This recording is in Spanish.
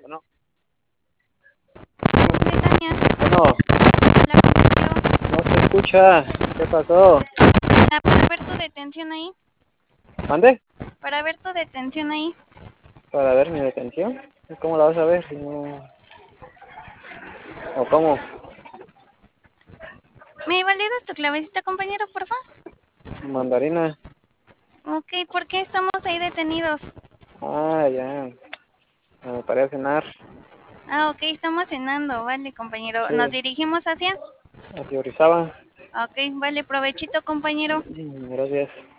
Bueno, Betania, bueno, hola compañero. no se escucha. ¿Qué pasó? Para ver tu detención ahí. ¿Mande? Para ver tu detención ahí. Para ver mi detención. ¿Cómo la vas a ver? Si no... ¿O cómo? ¿Me validas tu clavecita, compañero, por favor? Mandarina. Ok, ¿por qué estamos ahí detenidos? Ah, ya. Me paré a cenar. Ah, ok, estamos cenando, vale, compañero. Nos Sí, dirigimos hacia. a Orizaba. Ok, vale, provechito, compañero. Gracias.